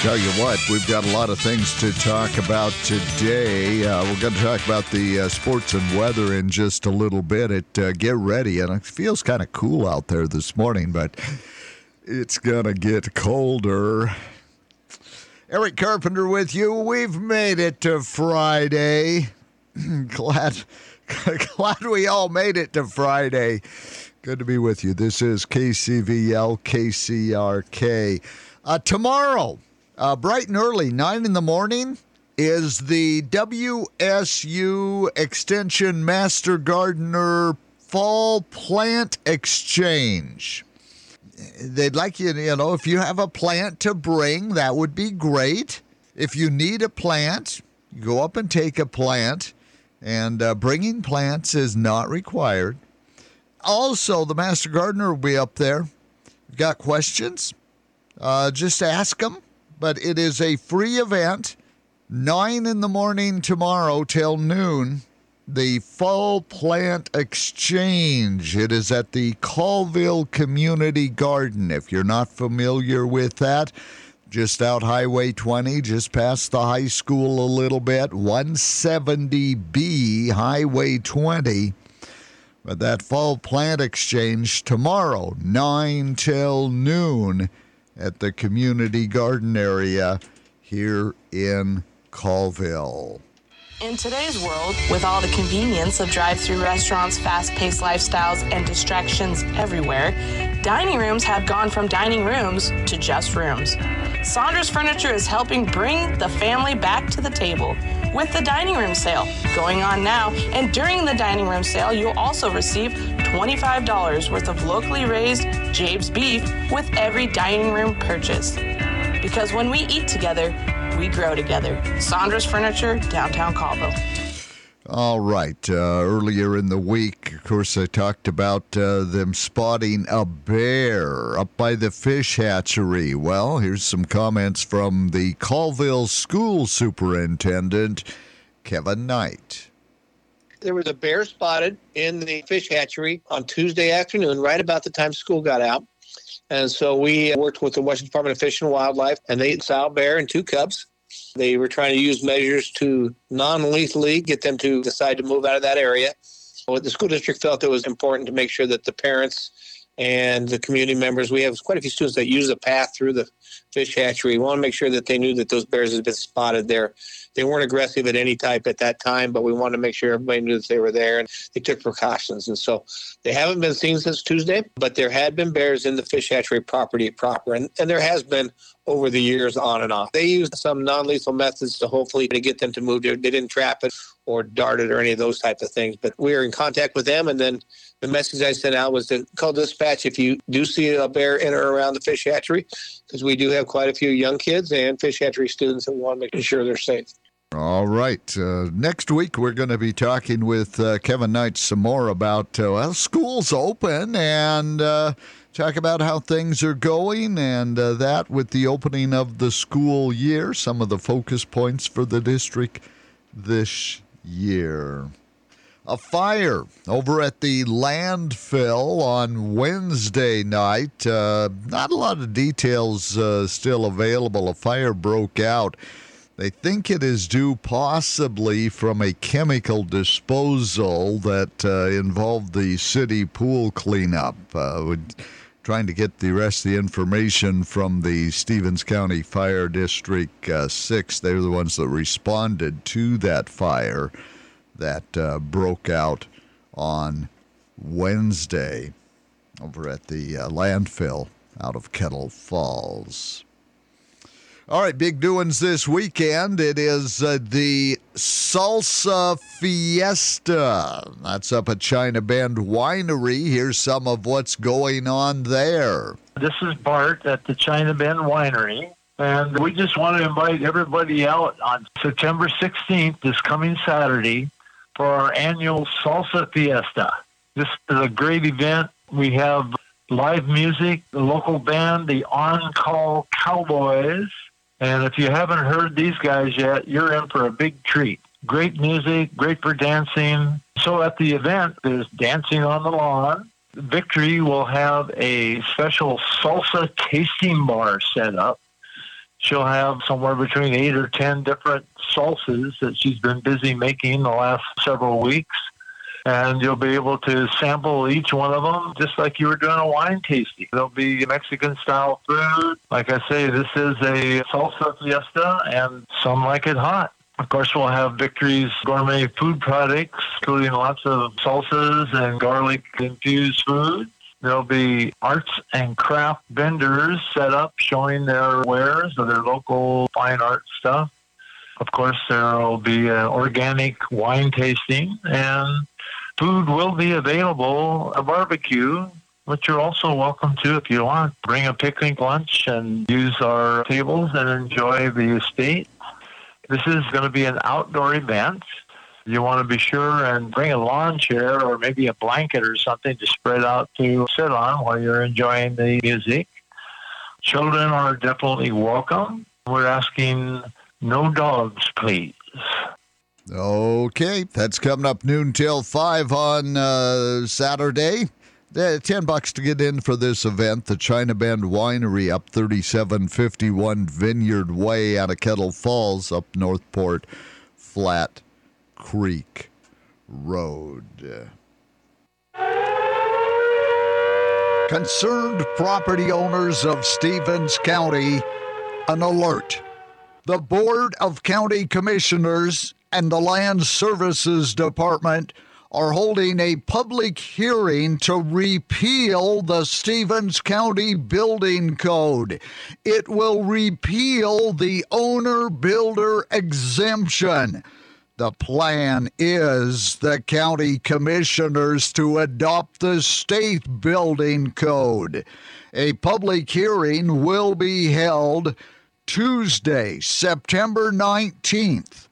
Tell you what, we've got a lot of things to talk about today. We're going to talk about the sports and weather in just a little bit. Get ready, and it feels kind of cool out there this morning, but it's going to get colder. Eric Carpenter with you. We've made it to Friday. Glad we all made it to Friday. Good to be with you. This is KCVL, KCRK. Tomorrow, bright and early, 9 in the morning, is the WSU Extension Master Gardener Fall Plant Exchange. They'd like you, if you have a plant to bring, that would be great. If you need a plant, you go up and take a plant, and bringing plants is not required. Also, the Master Gardener will be up there. Got questions? Just ask them. But it is a free event, 9 in the morning tomorrow till noon. The Fall Plant Exchange. It is at the Colville Community Garden. If you're not familiar with that, just out Highway 20, just past the high school a little bit, 170B Highway 20. But that Fall Plant Exchange tomorrow, 9 till noon, at the community garden area here in Colville. In today's world, with all the convenience of drive-through restaurants, fast-paced lifestyles, and distractions everywhere, dining rooms have gone from dining rooms to just rooms. Saunders Furniture is helping bring the family back to the table with the dining room sale going on now. And during the dining room sale, you'll also receive $25 worth of locally raised Jabe's beef with every dining room purchase. Because when we eat together, we grow together. Saunders Furniture, downtown Colville. All right. Earlier in the week, of course, I talked about them spotting a bear up by the fish hatchery. Well, here's some comments from the Colville School Superintendent, Kevin Knight. There was a bear spotted in the fish hatchery on Tuesday afternoon, right about the time school got out. And so we worked with the Washington Department of Fish and Wildlife, and they saw a bear and 2 cubs. They were trying to use measures to non-lethally get them to decide to move out of that area. So the school district felt it was important to make sure that the parents and the community members, we have quite a few students that use a path through the fish hatchery. We want to make sure that they knew that those bears had been spotted there. They weren't aggressive at any type at that time, but we wanted to make sure everybody knew that they were there, and they took precautions. And so they haven't been seen since Tuesday, but there had been bears in the fish hatchery property proper, and there has been over the years on and off. They used some non-lethal methods to hopefully to get them to move. They didn't trap it or dart it or any of those types of things, but we are in contact with them. And then the message I sent out was to call dispatch if you do see a bear in or around the fish hatchery, because we do have quite a few young kids and fish hatchery students that want to make sure they're safe. All right. Next week, we're going to be talking with Kevin Knight some more about, school's open, and talk about how things are going, and that with the opening of the school year, some of the focus points for the district this year. A fire over at the landfill on Wednesday night. Not a lot of details still available. A fire broke out. They think it is due possibly from a chemical disposal that involved the city pool cleanup. We're trying to get the rest of the information from the Stevens County Fire District 6. They're the ones that responded to that fire that broke out on Wednesday over at the landfill out of Kettle Falls. All right, big doings this weekend. It is the Salsa Fiesta. That's up at China Bend Winery. Here's some of what's going on there. This is Bart at the China Bend Winery, and we just want to invite everybody out on September 16th, this coming Saturday, for our annual Salsa Fiesta. This is a great event. We have live music, the local band, the On Call Cowboys. And if you haven't heard these guys yet, you're in for a big treat. Great music, great for dancing. So at the event, there's dancing on the lawn. Victory will have a special salsa tasting bar set up. She'll have somewhere between 8 or 10 different salsas that she's been busy making the last several weeks. And you'll be able to sample each one of them just like you were doing a wine tasting. There'll be Mexican-style food. Like I say, this is a salsa fiesta, and some like it hot. Of course, we'll have Victory's gourmet food products, including lots of salsas and garlic-infused food. There'll be arts and craft vendors set up showing their wares or their local fine art stuff. Of course, there will be an organic wine tasting, and food will be available, a barbecue, which you're also welcome to if you want. Bring a picnic lunch and use our tables and enjoy the estate. This is going to be an outdoor event. You want to be sure and bring a lawn chair or maybe a blanket or something to spread out to sit on while you're enjoying the music. Children are definitely welcome. We're asking no dogs, please. Okay, that's coming up noon till 5 on Saturday. $10 to get in for this event. The China Bend Winery up 3751 Vineyard Way out of Kettle Falls up Northport Flat Creek Road. Concerned property owners of Stevens County, an alert. The Board of County Commissioners and the Land Services Department are holding a public hearing to repeal the Stevens County Building Code. It will repeal the owner-builder exemption. The plan is the county commissioners to adopt the state building code. A public hearing will be held Tuesday, September 19th,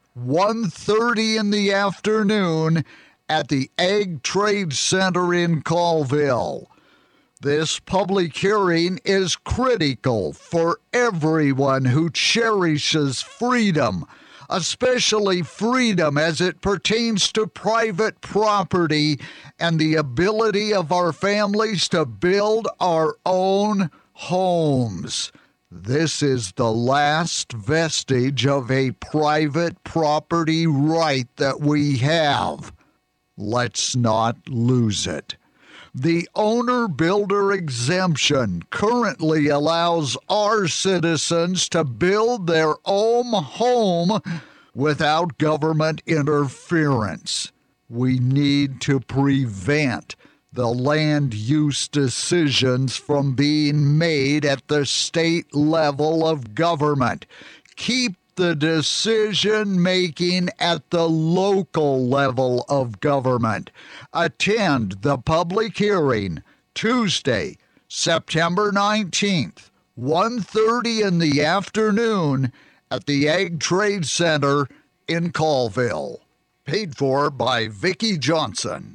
1:30 in the afternoon at the Ag Trade Center in Colville. This public hearing is critical for everyone who cherishes freedom, especially freedom as it pertains to private property and the ability of our families to build our own homes. This is the last vestige of a private property right that we have. Let's not lose it. The owner-builder exemption currently allows our citizens to build their own home without government interference. We need to prevent the land use decisions from being made at the state level of government. Keep the decision-making at the local level of government. Attend the public hearing Tuesday, September 19th, 1:30 in the afternoon at the Ag Trade Center in Colville. Paid for by Vicki Johnson.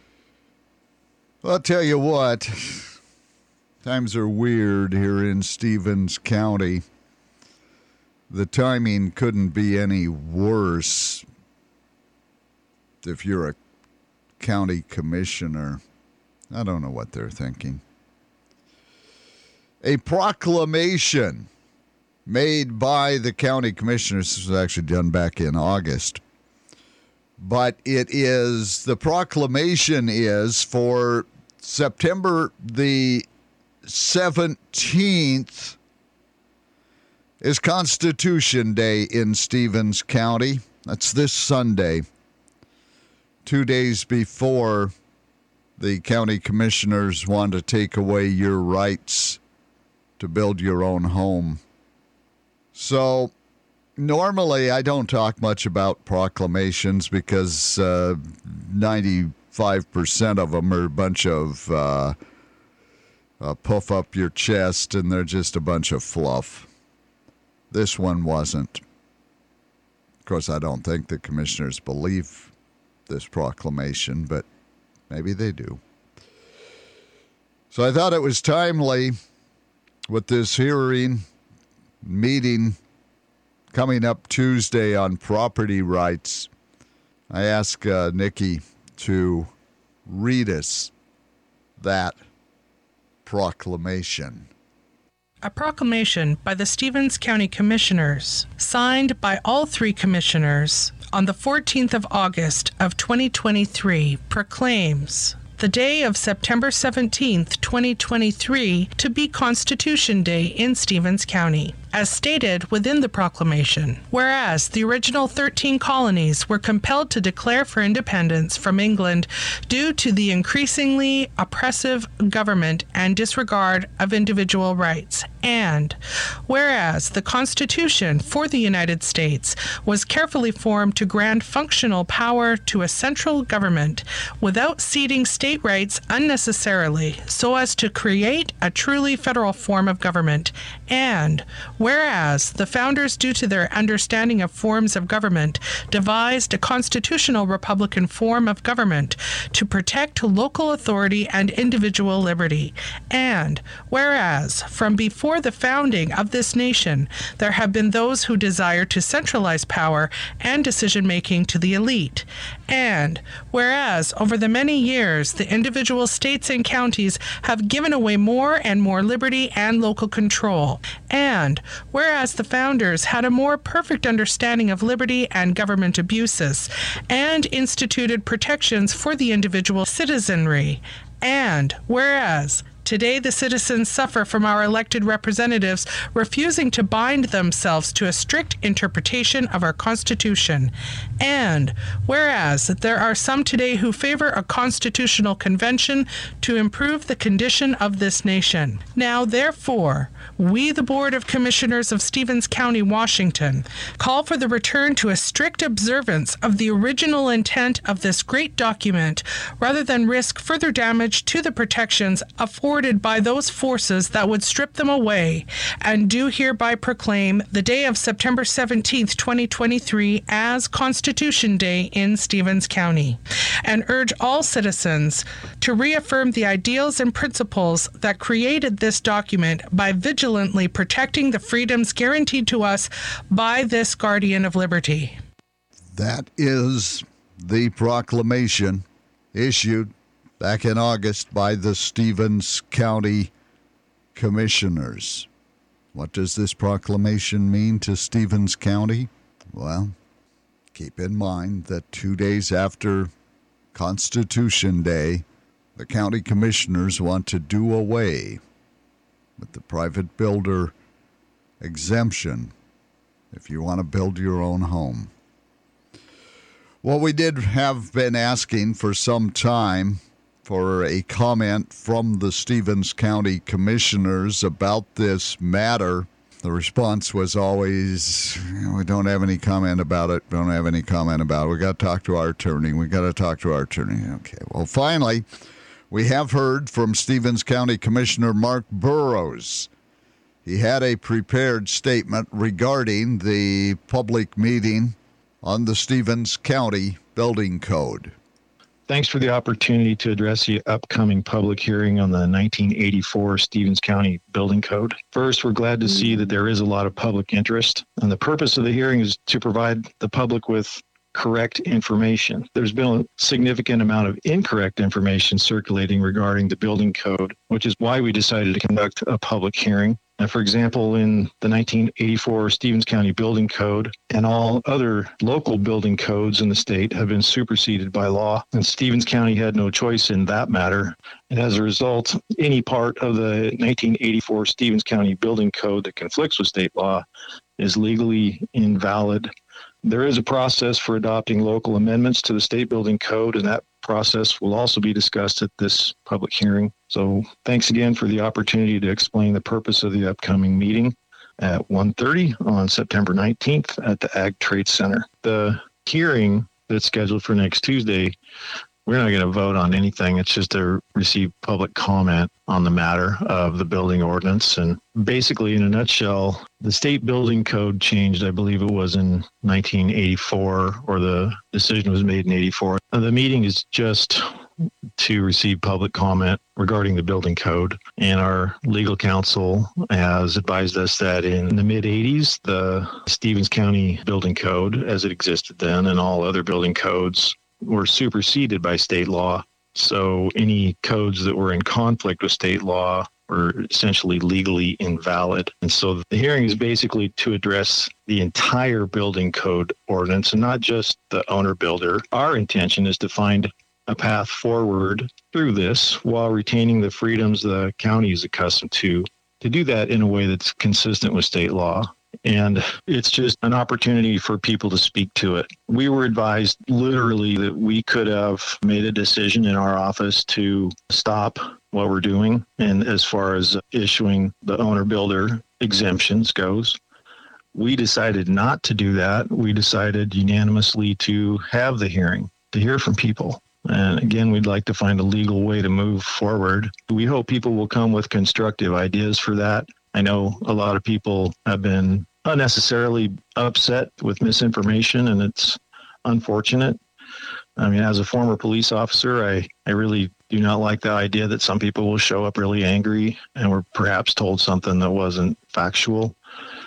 I'll tell you what, times are weird here in Stevens County. The timing couldn't be any worse if you're a county commissioner. I don't know what they're thinking. A proclamation made by the county commissioners, this was actually done back in August, but the proclamation is for September the 17th is Constitution Day in Stevens County. That's this Sunday, 2 days before the county commissioners want to take away your rights to build your own home. So normally I don't talk much about proclamations because 95% of them are a bunch of puff up your chest, and they're just a bunch of fluff. This one wasn't. Of course, I don't think the commissioners believe this proclamation, but maybe they do. So I thought it was timely with this meeting coming up Tuesday on property rights. I asked Nikki to read us that proclamation. A proclamation by the Stevens County Commissioners, signed by all three commissioners on the 14th of August of 2023, proclaims the day of September 17th, 2023, to be Constitution Day in Stevens County, as stated within the proclamation. Whereas the original 13 colonies were compelled to declare for independence from England due to the increasingly oppressive government and disregard of individual rights. And whereas the Constitution for the United States was carefully formed to grant functional power to a central government without ceding state rights unnecessarily, so as to create a truly federal form of government. And whereas the founders, due to their understanding of forms of government, devised a constitutional republican form of government to protect local authority and individual liberty. And whereas from before the founding of this nation, there have been those who desire to centralize power and decision-making to the elite. And whereas over the many years, the individual states and counties have given away more and more liberty and local control. And whereas the founders had a more perfect understanding of liberty and government abuses, and instituted protections for the individual citizenry. And whereas today, the citizens suffer from our elected representatives refusing to bind themselves to a strict interpretation of our Constitution. And whereas there are some today who favor a constitutional convention to improve the condition of this nation. Now, therefore, we, the Board of Commissioners of Stevens County, Washington, call for the return to a strict observance of the original intent of this great document, rather than risk further damage to the protections afforded by those forces that would strip them away, and do hereby proclaim the day of September 17th, 2023 as Constitution Day in Stevens County, and urge all citizens to reaffirm the ideals and principles that created this document by vigilantly protecting the freedoms guaranteed to us by this guardian of liberty. That is the proclamation issued back in August by the Stevens County Commissioners. What does this proclamation mean to Stevens County? Well, keep in mind that 2 days after Constitution Day, the county commissioners want to do away with the private builder exemption if you want to build your own home. Well, we did have been asking for some time for a comment from the Stevens County Commissioners about this matter. The response was always, we don't have any comment about it. We got to talk to our attorney. Okay, well, finally, we have heard from Stevens County Commissioner Mark Burrows. He had a prepared statement regarding the public meeting on the Stevens County Building Code. Thanks for the opportunity to address the upcoming public hearing on the 1984 Stevens County Building Code. First, we're glad to see that there is a lot of public interest, and the purpose of the hearing is to provide the public with correct information. There's been a significant amount of incorrect information circulating regarding the building code, which is why we decided to conduct a public hearing. And for example, in the 1984 Stevens County Building Code and all other local building codes in the state have been superseded by law, and Stevens County had no choice in that matter. And as a result, any part of the 1984 Stevens County Building Code that conflicts with state law is legally invalid. There is a process for adopting local amendments to the state building code, and that process will also be discussed at this public hearing. So thanks again for the opportunity to explain the purpose of the upcoming meeting at 1:30 on September 19th at the Ag Trade Center. The hearing that's scheduled for next Tuesday, we're not going to vote on anything. It's just to receive public comment on the matter of the building ordinance. And basically, in a nutshell, the state building code changed, I believe it was in 1984, or the decision was made in 84. The meeting is just to receive public comment regarding the building code. And our legal counsel has advised us that in the mid-'80s, the Stevens County Building Code, as it existed then, and all other building codes, were superseded by state law. So any codes that were in conflict with state law were essentially legally invalid. And so the hearing is basically to address the entire building code ordinance and not just the owner builder. Our intention is to find a path forward through this while retaining the freedoms the county is accustomed to do that in a way that's consistent with state law. And it's just an opportunity for people to speak to it. We were advised literally that we could have made a decision in our office to stop what we're doing. And as far as issuing the owner builder exemptions goes, we decided not to do that. We decided unanimously to have the hearing, to hear from people. And again, we'd like to find a legal way to move forward. We hope people will come with constructive ideas for that. I know a lot of people have been unnecessarily upset with misinformation, and it's unfortunate. I mean, as a former police officer, I really do not like the idea that some people will show up really angry and were perhaps told something that wasn't factual.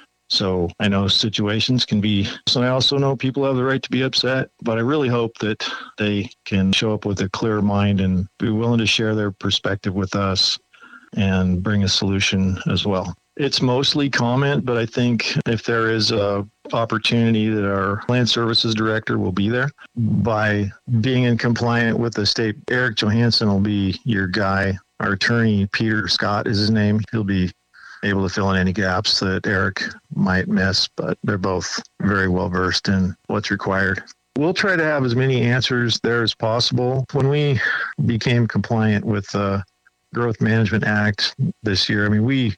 So I know situations can be, so I also know people have the right to be upset, but I really hope that they can show up with a clear mind and be willing to share their perspective with us and bring a solution as well. It's mostly comment, but I think if there is a opportunity that our land services director will be there by being in compliant with the state. Eric Johansson will be your guy. Our attorney, Peter Scott is his name. He'll be able to fill in any gaps that Eric might miss, but they're both very well versed in what's required. We'll try to have as many answers there as possible. When we became compliant with the Growth Management Act this year, I mean, we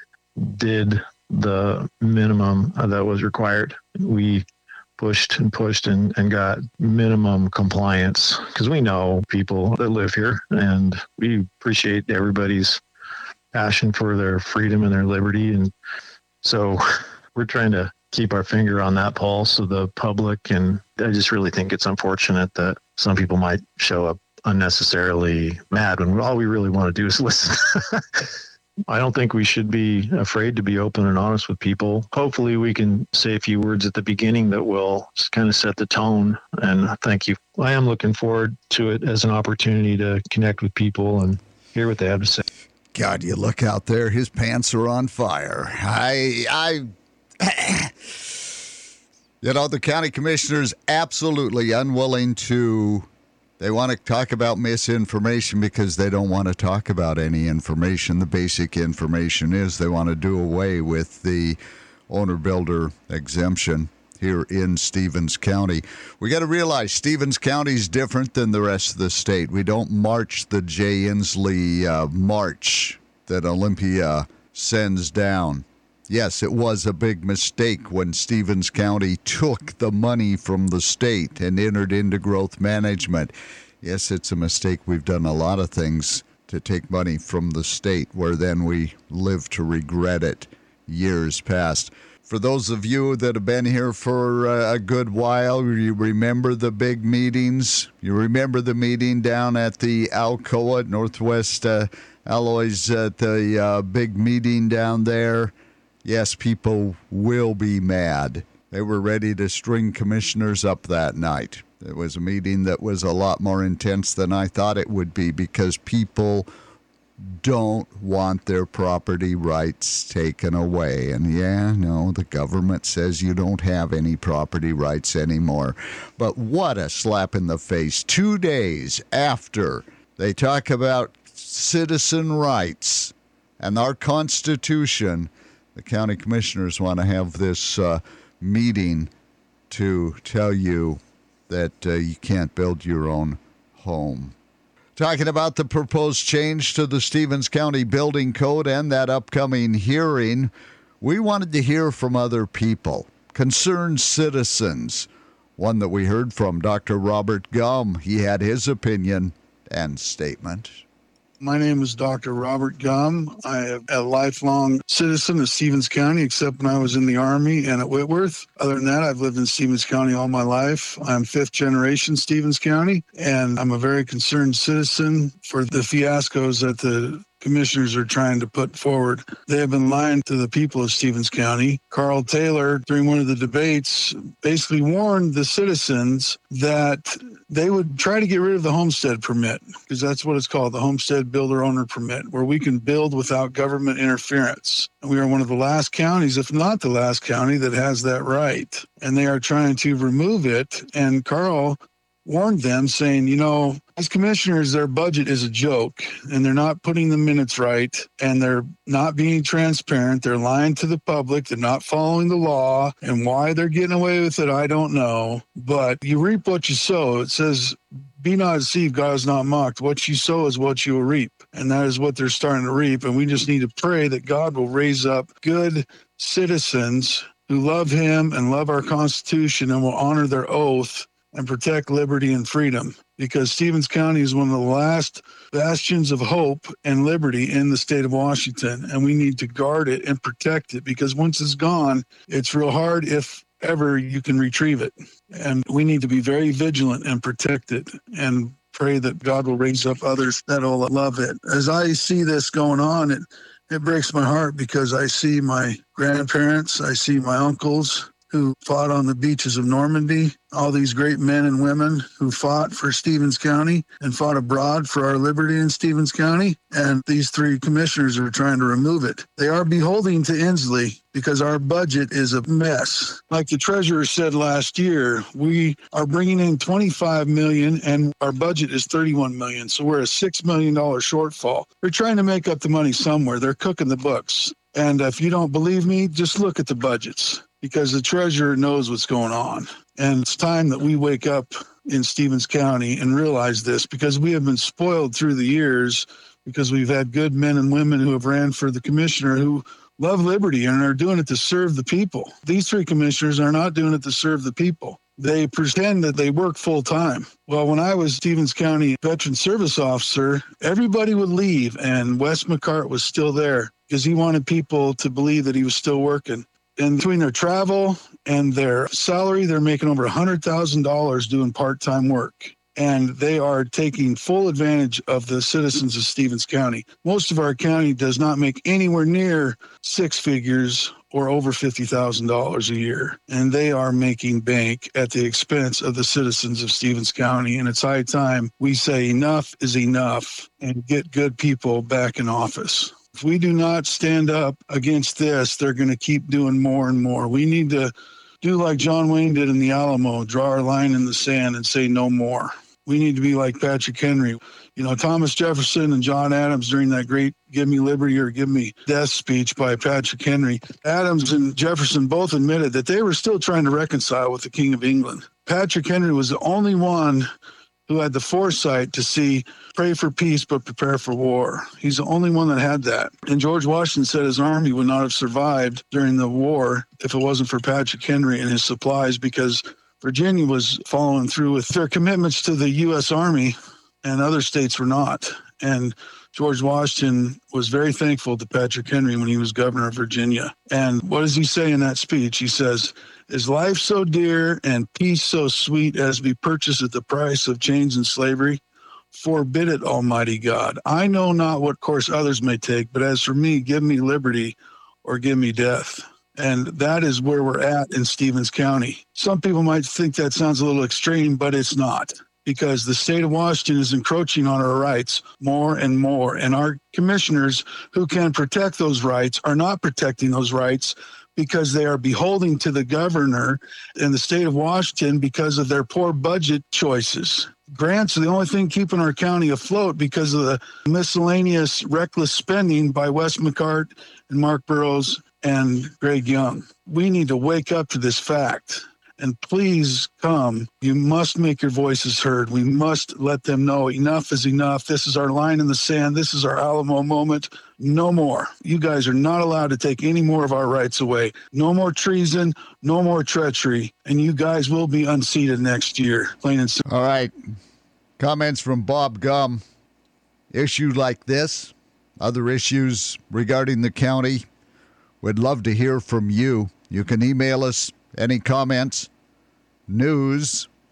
did the minimum that was required. We pushed and got minimum compliance because we know people that live here and we appreciate everybody's passion for their freedom and their liberty. And so we're trying to keep our finger on that pulse of the public. And I just really think it's unfortunate that some people might show up unnecessarily mad when all we really want to do is listen. I don't think we should be afraid to be open and honest with people. Hopefully we can say a few words at the beginning that will kind of set the tone. And thank you. I am looking forward to it as an opportunity to connect with people and hear what they have to say. God, you look out there, his pants are on fire. The county commissioner's absolutely unwilling to, they want to talk about misinformation because they don't want to talk about any information. The basic information is they want to do away with the owner-builder exemption here in Stevens County. We got to realize Stevens County is different than the rest of the state. We don't march the Jay Inslee march that Olympia sends down. Yes, it was a big mistake when Stevens County took the money from the state and entered into growth management. Yes, it's a mistake. We've done a lot of things to take money from the state where then we live to regret it years past. For those of you that have been here for a good while, you remember the big meetings. You remember the meeting down at the Alcoa at Northwest Alloys at the big meeting down there. Yes, people will be mad. They were ready to string commissioners up that night. It was a meeting that was a lot more intense than I thought it would be because people don't want their property rights taken away. And the government says you don't have any property rights anymore. But what a slap in the face. 2 days after they talk about citizen rights and our Constitution, the county commissioners want to have this meeting to tell you that you can't build your own home. Talking about the proposed change to the Stevens County Building Code and that upcoming hearing, we wanted to hear from other people, concerned citizens. One that we heard from, Dr. Robert Gum. He had his opinion and statement. My name is Dr. Robert Gum. I am a lifelong citizen of Stevens County, except when I was in the Army and at Whitworth. Other than that, I've lived in Stevens County all my life. I'm fifth generation Stevens County, and I'm a very concerned citizen for the fiascos that the commissioners are trying to put forward. They have been lying to the people of Stevens County. Carl Taylor, during one of the debates, basically warned the citizens that they would try to get rid of the homestead permit, because that's what it's called, the homestead builder owner permit, where we can build without government interference. And we are one of the last counties, if not the last county, that has that right. And they are trying to remove it. And Carl warned them, saying, as commissioners, their budget is a joke, and they're not putting the minutes right, and they're not being transparent. They're lying to the public. They're not following the law, and why they're getting away with it, I don't know. But you reap what you sow. It says, be not deceived, God is not mocked. What you sow is what you will reap, and that is what they're starting to reap. And we just need to pray that God will raise up good citizens who love him and love our Constitution and will honor their oath and protect liberty and freedom, because Stevens County is one of the last bastions of hope and liberty in the state of Washington, and we need to guard it and protect it, because once it's gone, it's real hard, if ever you can retrieve it. And we need to be very vigilant and protect it, and pray that God will raise up others that will love it. As I see this going on, it breaks my heart, because I see my grandparents, I see my uncles who fought on the beaches of Normandy, all these great men and women who fought for Stevens County and fought abroad for our liberty in Stevens County. And these three commissioners are trying to remove it. They are beholden to Inslee because our budget is a mess. Like the treasurer said last year, we are bringing in $25 million and our budget is $31 million. So we're a $6 million shortfall. They're trying to make up the money somewhere. They're cooking the books. And if you don't believe me, just look at the budgets, because the treasurer knows what's going on. And it's time that we wake up in Stevens County and realize this, because we have been spoiled through the years, because we've had good men and women who have ran for the commissioner who love liberty and are doing it to serve the people. These three commissioners are not doing it to serve the people. They pretend that they work full time. Well, when I was Stevens County Veteran Service Officer, everybody would leave and Wes McCart was still there, because he wanted people to believe that he was still working. And between their travel and their salary, they're making over $100,000 doing part-time work. And they are taking full advantage of the citizens of Stevens County. Most of our county does not make anywhere near six figures or over $50,000 a year. And they are making bank at the expense of the citizens of Stevens County. And it's high time we say enough is enough and get good people back in office. If we do not stand up against this, they're going to keep doing more and more. We need to do like John Wayne did in the Alamo, draw our line in the sand and say no more. We need to be like Patrick Henry. Thomas Jefferson and John Adams during that great Give Me Liberty or Give Me Death speech by Patrick Henry. Adams and Jefferson both admitted that they were still trying to reconcile with the King of England. Patrick Henry was the only one who had the foresight to see, pray for peace, but prepare for war. He's the only one that had that. And George Washington said his army would not have survived during the war if it wasn't for Patrick Henry and his supplies, because Virginia was following through with their commitments to the U.S. Army and other states were not. And George Washington was very thankful to Patrick Henry when he was governor of Virginia. And what does he say in that speech? He says, "Is life so dear and peace so sweet as be purchased at the price of chains and slavery? Forbid it, Almighty God. I know not what course others may take, but as for me, give me liberty or give me death." And that is where we're at in Stevens County. Some people might think that sounds a little extreme, but it's not, because the state of Washington is encroaching on our rights more and more. And our commissioners who can protect those rights are not protecting those rights, because they are beholden to the governor in the state of Washington because of their poor budget choices. Grants are the only thing keeping our county afloat because of the miscellaneous reckless spending by Wes McCart and Mark Burrows and Greg Young. We need to wake up to this fact. And please come. You must make your voices heard. We must let them know enough is enough. This is our line in the sand. This is our Alamo moment. No more. You guys are not allowed to take any more of our rights away. No more treason, no more treachery, and you guys will be unseated next year. Plain and simple. All right. Comments from Bob Gum. Issue like this, other issues regarding the county, we'd love to hear from you. You can email us any comments,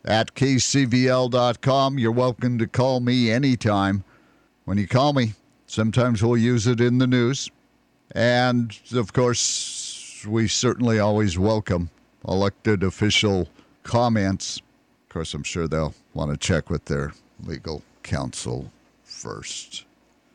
news@kcvl.com. You're welcome to call me anytime. When you call me, Sometimes we'll use it in the news. And, of course, we certainly always welcome elected official comments. Of course, I'm sure they'll want to check with their legal counsel first.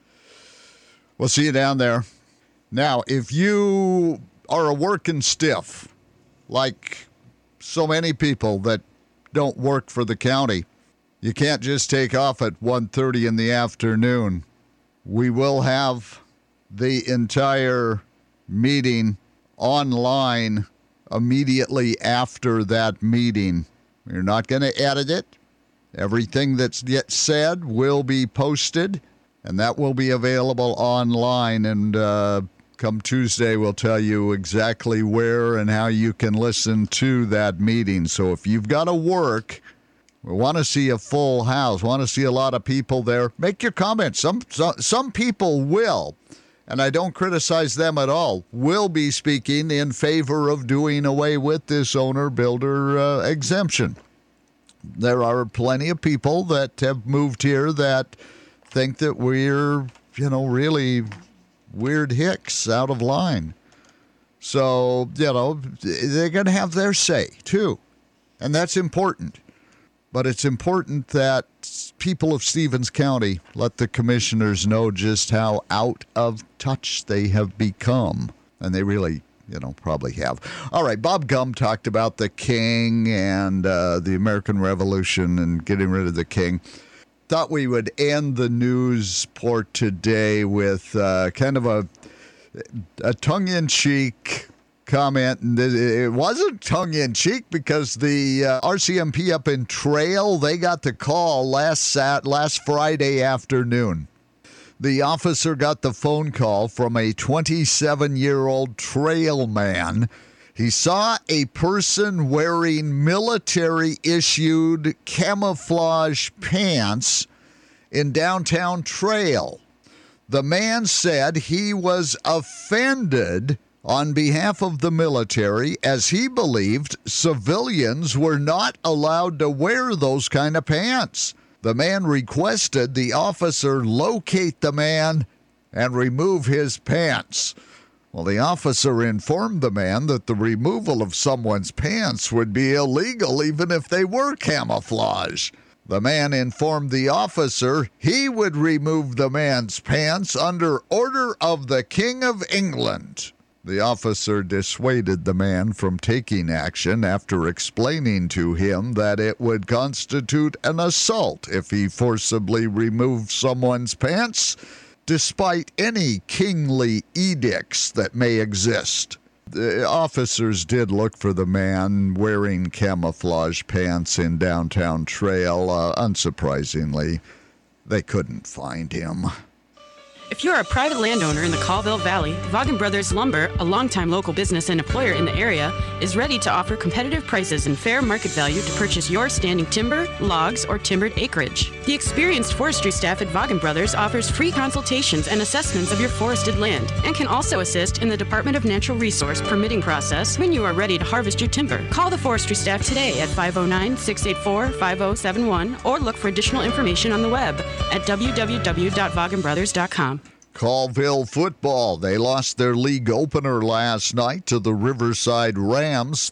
We'll see you down there. Now, if you are a working stiff, like so many people that don't work for the county, you can't just take off at 1:30 in the afternoon. We will have the entire meeting online immediately after that meeting. You're not going to edit it. Everything that's yet said will be posted, and that will be available online. And come Tuesday, we'll tell you exactly where and how you can listen to that meeting. So if you've got to work, we want to see a full house, want to see a lot of people there, make your comments. Some people will, and I don't criticize them at all, will be speaking in favor of doing away with this owner-builder exemption. There are plenty of people that have moved here that think that we're, really weird hicks out of line. So, they're going to have their say, too. And that's important. But it's important that people of Stevens County let the commissioners know just how out of touch they have become. And they really, probably have. All right, Bob Gumm talked about the king and the American Revolution and getting rid of the king. Thought we would end the news for today with kind of a tongue-in-cheek comment. And it wasn't tongue-in-cheek because the RCMP up in Trail, they got the call last Friday afternoon. The officer got the phone call from a 27-year-old trail man. He saw a person wearing military-issued camouflage pants in downtown Trail. The man said he was offended on behalf of the military as he believed civilians were not allowed to wear those kind of pants. The man requested the officer locate the man and remove his pants. Well, the officer informed the man that the removal of someone's pants would be illegal even if they were camouflage. The man informed the officer he would remove the man's pants under order of the King of England. The officer dissuaded the man from taking action after explaining to him that it would constitute an assault if he forcibly removed someone's pants, despite any kingly edicts that may exist. The officers did look for the man wearing camouflage pants in downtown Trail. Unsurprisingly, they couldn't find him. If you're a private landowner in the Colville Valley, Vaughan Brothers Lumber, a longtime local business and employer in the area, is ready to offer competitive prices and fair market value to purchase your standing timber, logs, or timbered acreage. The experienced forestry staff at Vaughan Brothers offers free consultations and assessments of your forested land and can also assist in the Department of Natural Resource permitting process when you are ready to harvest your timber. Call the forestry staff today at 509-684-5071 or look for additional information on the web at www.vaughanbrothers.com. Colville football. They lost their league opener last night to the Riverside Rams,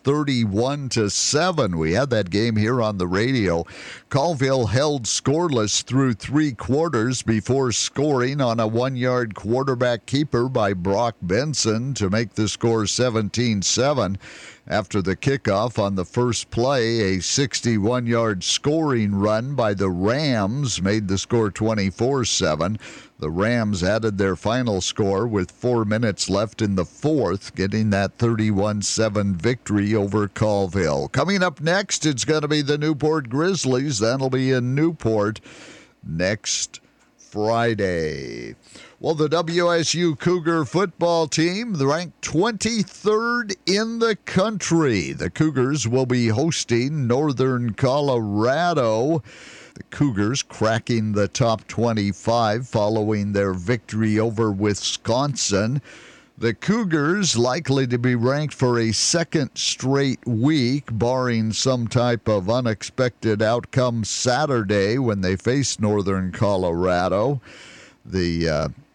31-7. We had that game here on the radio. Colville held scoreless through 3 quarters before scoring on a 1-yard quarterback keeper by Brock Benson to make the score 17-7. After the kickoff on the first play, a 61-yard scoring run by the Rams made the score 24-7. The Rams added their final score with 4 minutes left in the fourth, getting that 31-7 victory over Colville. Coming up next, it's going to be the Newport Grizzlies. That'll be in Newport next Friday. Well, the WSU Cougar football team ranked 23rd in the country. The Cougars will be hosting Northern Colorado. The Cougars cracking the top 25 following their victory over Wisconsin. The Cougars likely to be ranked for a second straight week, barring some type of unexpected outcome Saturday when they face Northern Colorado. The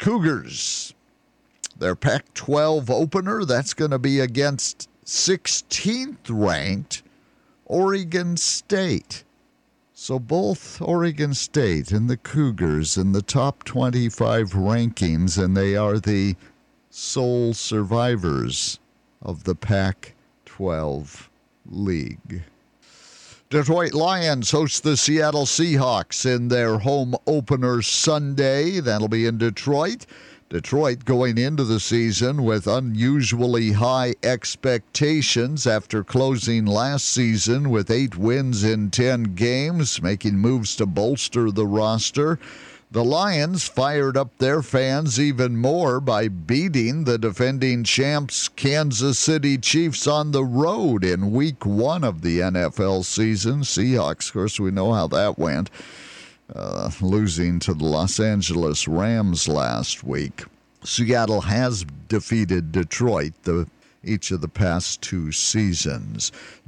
Cougars, their Pac-12 opener, that's going to be against 16th ranked Oregon State. So both Oregon State and the Cougars in the top 25 rankings, and they are the sole survivors of the Pac-12 league. Detroit Lions host the Seattle Seahawks in their home opener Sunday. That'll be in Detroit. Detroit going into the season with unusually high expectations after closing last season with 8 wins in 10 games, making moves to bolster the roster. The Lions fired up their fans even more by beating the defending champs Kansas City Chiefs on the road in Week 1 of the NFL season. Seahawks, of course, we know how that went. Losing to the Los Angeles Rams last week. Seattle has defeated Detroit each of the past 2 seasons.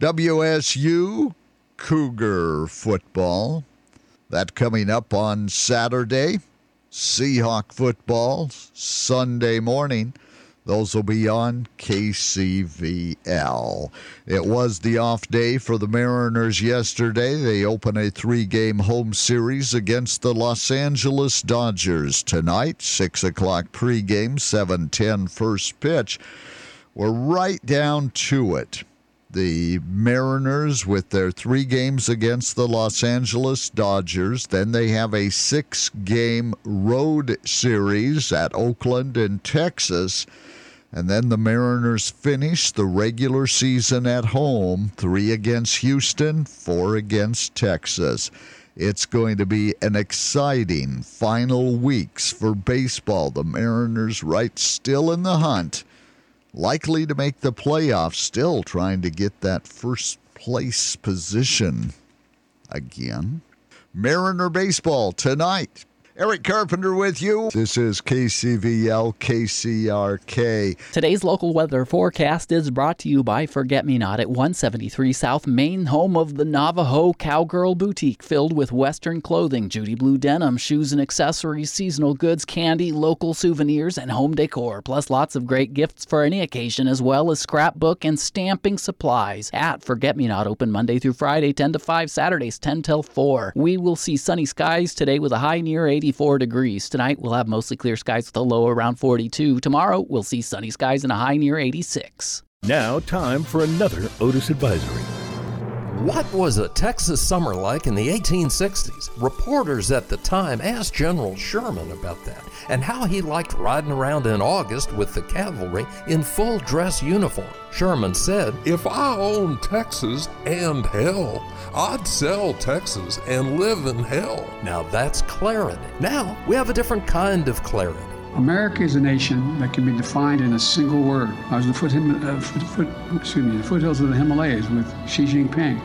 WSU Cougar football, that coming up on Saturday. Seahawk football Sunday morning. Those will be on KCVL. It was the off day for the Mariners yesterday. They open a 3-game home series against the Los Angeles Dodgers tonight. 6 o'clock pregame, 7:10 first pitch. We're right down to it. The Mariners with their 3 games against the Los Angeles Dodgers. Then they have a 6-game road series at Oakland and Texas. And then the Mariners finish the regular season at home, 3 against Houston, 4 against Texas. It's going to be an exciting final weeks for baseball. The Mariners right still in the hunt, likely to make the playoffs, still trying to get that first place position again. Mariner baseball tonight. Eric Carpenter with you. This is KCVL KCRK. Today's local weather forecast is brought to you by Forget Me Not at 173 South Main, home of the Navajo Cowgirl Boutique, filled with Western clothing, Judy Blue denim, shoes and accessories, seasonal goods, candy, local souvenirs, and home decor, plus lots of great gifts for any occasion, as well as scrapbook and stamping supplies. At Forget Me Not, open Monday through Friday, 10 to 5, Saturdays, 10 till 4. We will see sunny skies today with a high near 84 degrees. Tonight, we'll have mostly clear skies with a low around 42. Tomorrow, we'll see sunny skies and a high near 86. Now, time for another Otis Advisory. What was a Texas summer like in the 1860s? Reporters at the time asked General Sherman about that and how he liked riding around in August with the cavalry in full dress uniform. Sherman said, "If I owned Texas and hell, I'd sell Texas and live in hell." Now that's clarity. Now we have a different kind of clarity. America is a nation that can be defined in a single word. I was the foothills of the Himalayas with Xi Jinping.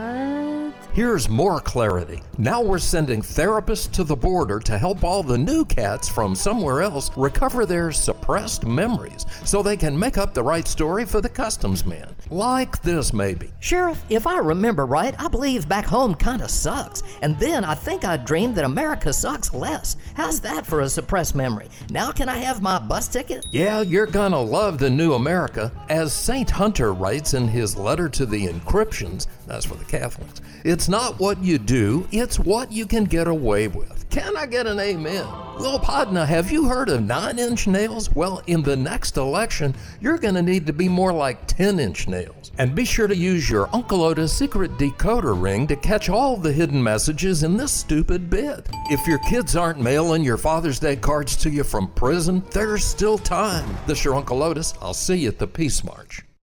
Here's more clarity. Now we're sending therapists to the border to help all the new cats from somewhere else recover their suppressed memories so they can make up the right story for the customs man. Like this, maybe. Sheriff, if I remember right, I believe back home kinda sucks. And then I think I dreamed that America sucks less. How's that for a suppressed memory? Now can I have my bus ticket? Yeah, you're gonna love the new America. As St. Hunter writes in his letter to the Encryptions, that's for the Catholics, it's not what you do, it's what you can get away with. Can I get an amen? Well, Podna, have you heard of 9-inch nails? Well, in the next election, you're going to need to be more like 10-inch nails. And be sure to use your Uncle Otis secret decoder ring to catch all the hidden messages in this stupid bid. If your kids aren't mailing your Father's Day cards to you from prison, there's still time. This is your Uncle Otis. I'll see you at the Peace March.